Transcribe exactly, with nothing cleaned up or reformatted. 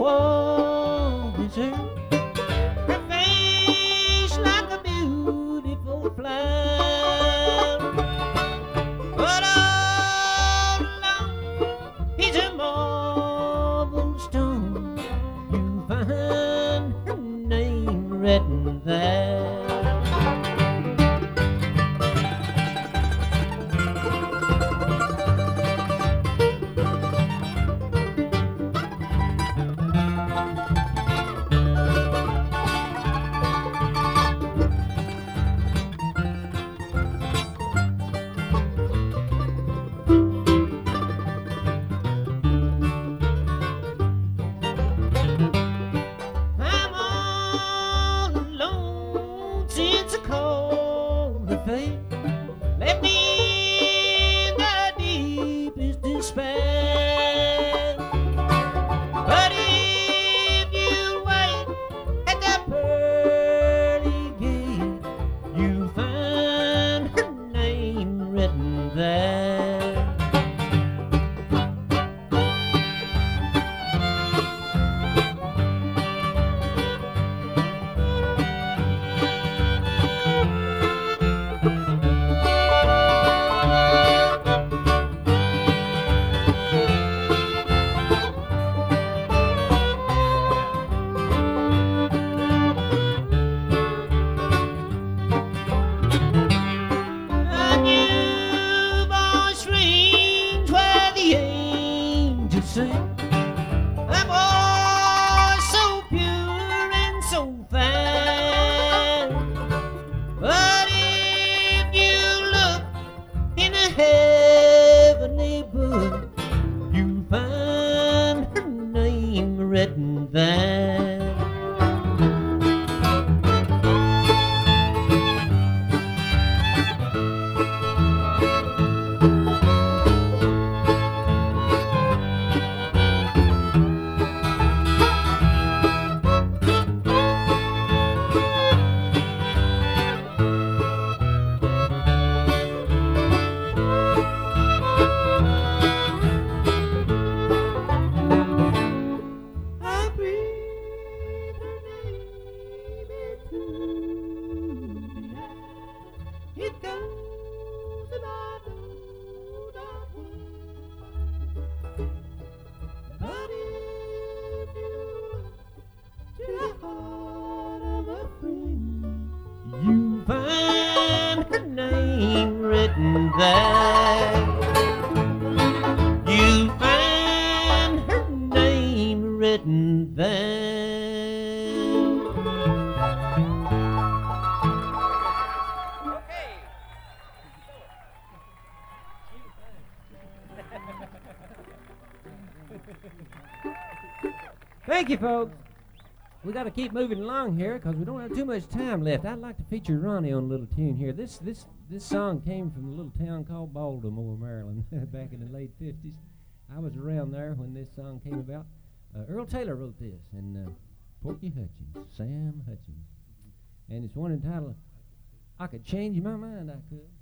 walk is her, her face like a beautiful flower. But all along is a marble stone. You find her name written there. I'm all alone since I called her fate. Left me in the deepest despair. But if you wait at that pearly gate, you'll find her name written there. A newborn streams where the angels sing, a voice so pure and so fine. But if you look in a heavenly book, you'll find her name written there. I breathe her name into the air. It goes and I know not where. But if you look to the heart of a friend, you find her name written there. You find her name written there. Thank you, folks. We got to keep moving along here because we don't have too much time left. I'd like to feature Ronnie on a little tune here. This this this song came from a little town called Baltimore, Maryland, back in the late fifties. I was around there when this song came about. Uh, Earl Taylor wrote this, and uh, Porky Hutchins, Sam Hutchins, and it's one entitled "I Could Change My Mind, I Could."